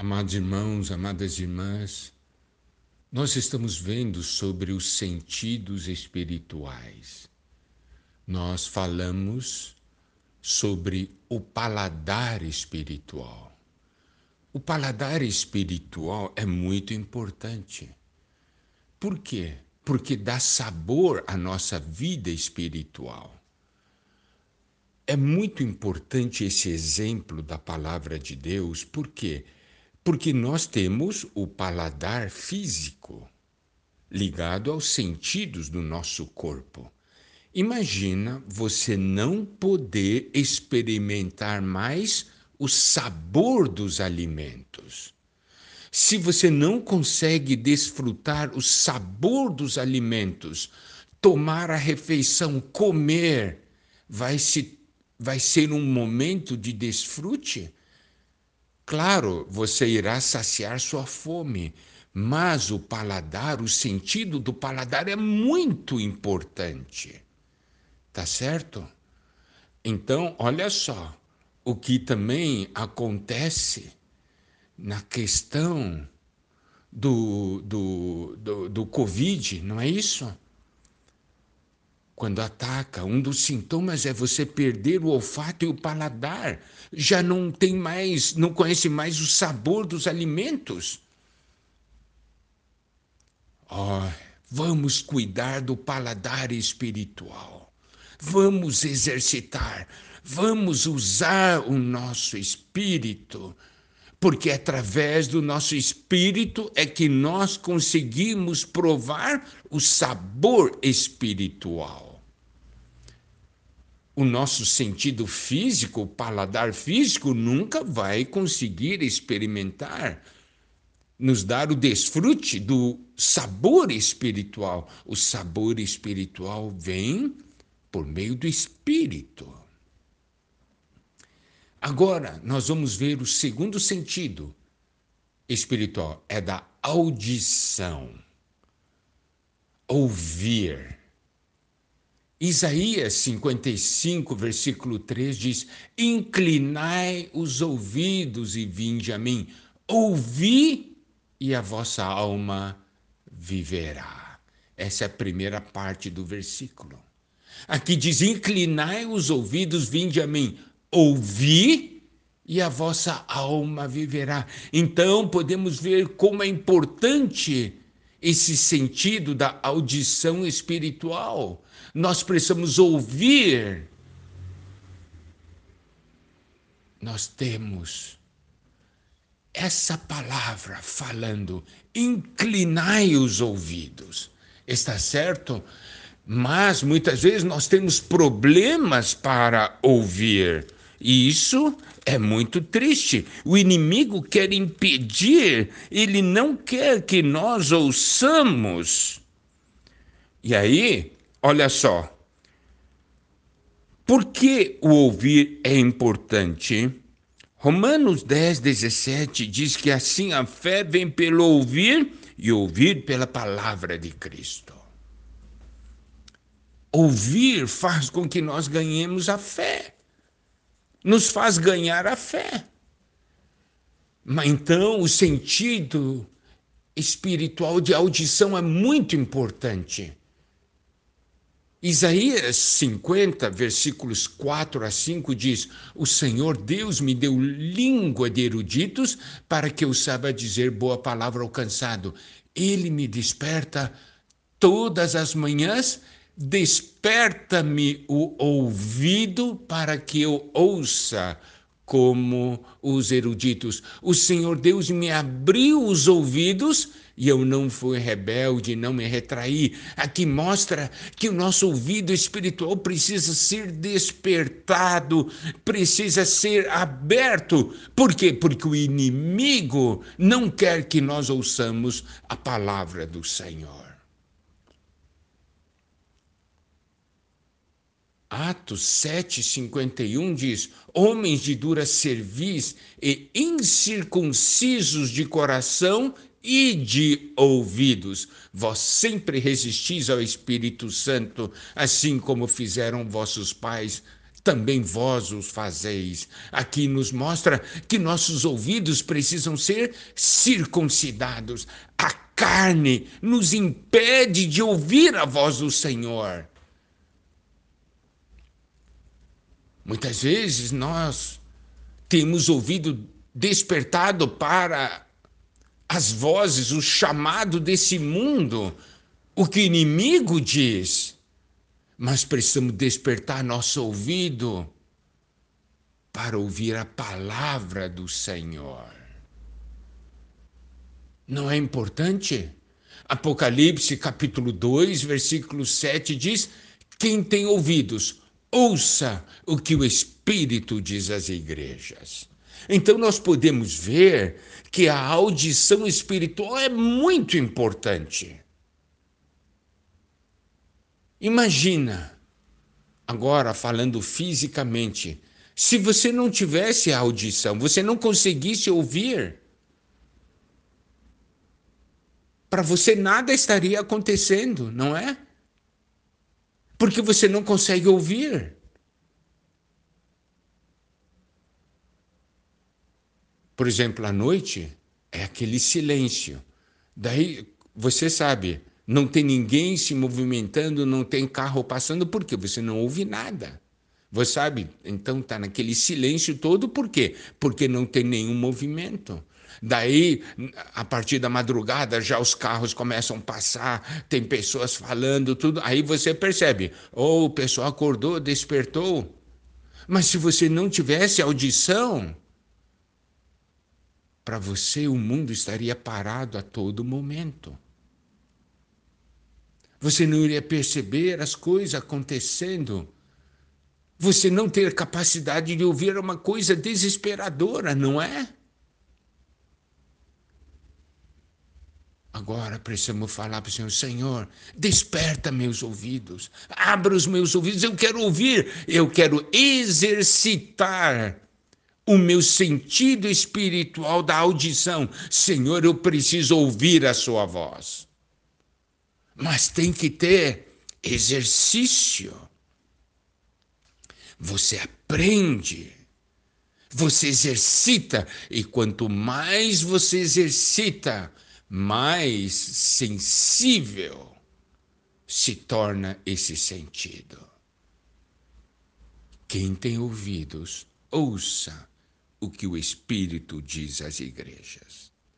Amados irmãos, amadas irmãs, nós estamos vendo sobre os sentidos espirituais. Nós falamos sobre o paladar espiritual. O paladar espiritual é muito importante. Por quê? Porque dá sabor à nossa vida espiritual. É muito importante esse exemplo da palavra de Deus, por quê? Porque nós temos o paladar físico ligado aos sentidos do nosso corpo. Imagina você não poder experimentar mais o sabor dos alimentos. Se você não consegue desfrutar o sabor dos alimentos, tomar a refeição, comer, vai ser um momento de desfrute? Claro, você irá saciar sua fome, mas o paladar, o sentido do paladar é muito importante. Tá certo? Então, olha só, o que também acontece na questão do Covid, não é isso? Quando ataca, um dos sintomas é você perder o olfato e o paladar. Já não tem mais, não conhece mais o sabor dos alimentos. Oh, vamos cuidar do paladar espiritual. Vamos exercitar, vamos usar o nosso espírito, porque através do nosso espírito é que nós conseguimos provar o sabor espiritual. O nosso sentido físico, o paladar físico, nunca vai conseguir experimentar, nos dar o desfrute do sabor espiritual. O sabor espiritual vem por meio do Espírito. Agora, nós vamos ver o segundo sentido espiritual, é da audição. Ouvir. Isaías 55, versículo 3 diz: inclinai os ouvidos e vinde a mim, ouvi e a vossa alma viverá. Essa é a primeira parte do versículo. Aqui diz: inclinai os ouvidos, vinde a mim, ouvi e a vossa alma viverá. Então podemos ver como é importante esse sentido da audição espiritual. Nós precisamos ouvir. Nós temos essa palavra falando, inclinai os ouvidos. Está certo? Mas muitas vezes nós temos problemas para ouvir. E isso é muito triste. O inimigo quer impedir, ele não quer que nós ouçamos. E aí, olha só, por que o ouvir é importante? Romanos 10, 17 diz que assim a fé vem pelo ouvir e ouvir pela palavra de Cristo. Ouvir faz com que nós ganhemos a fé, nos faz ganhar a fé. Mas então o sentido espiritual de audição é muito importante. Isaías 50, versículos 4 a 5 diz: o Senhor Deus me deu língua de eruditos para que eu saiba dizer boa palavra ao cansado. Ele me desperta todas as manhãs, desperta-me o ouvido para que eu ouça como os eruditos. O Senhor Deus me abriu os ouvidos e eu não fui rebelde, não me retraí. Aqui mostra que o nosso ouvido espiritual precisa ser despertado, precisa ser aberto. Por quê? Porque o inimigo não quer que nós ouçamos a palavra do Senhor. Atos 7,51 diz: homens de dura cerviz e incircuncisos de coração e de ouvidos, vós sempre resistis ao Espírito Santo, assim como fizeram vossos pais, também vós os fazeis. Aqui nos mostra que nossos ouvidos precisam ser circuncidados. A carne nos impede de ouvir a voz do Senhor. Muitas vezes nós temos ouvido despertado para as vozes, o chamado desse mundo, o que o inimigo diz, mas precisamos despertar nosso ouvido para ouvir a palavra do Senhor. Não é importante? Apocalipse capítulo 2, versículo 7 diz: quem tem ouvidos, ouça o que o Espírito diz às igrejas. Então nós podemos ver que a audição espiritual é muito importante. Imagina, agora falando fisicamente, se você não tivesse a audição, você não conseguisse ouvir, para você nada estaria acontecendo, não é? Porque você não consegue ouvir. Por exemplo, à noite é aquele silêncio. Daí, você sabe, não tem ninguém se movimentando, não tem carro passando, por quê? Você não ouve nada. Você sabe? Então está naquele silêncio todo, por quê? Porque não tem nenhum movimento. Daí, a partir da madrugada, já os carros começam a passar, tem pessoas falando, tudo. Aí você percebe, o pessoal acordou, despertou. Mas se você não tivesse audição, para você o mundo estaria parado a todo momento. Você não iria perceber as coisas acontecendo. Você não ter capacidade de ouvir uma coisa desesperadora, não é? Agora precisamos falar para o Senhor: Senhor, desperta meus ouvidos, abra os meus ouvidos, eu quero ouvir, eu quero exercitar o meu sentido espiritual da audição. Senhor, eu preciso ouvir a sua voz. Mas tem que ter exercício. Você aprende, você exercita, e quanto mais você exercita, mais sensível se torna esse sentido. Quem tem ouvidos, ouça o que o Espírito diz às igrejas.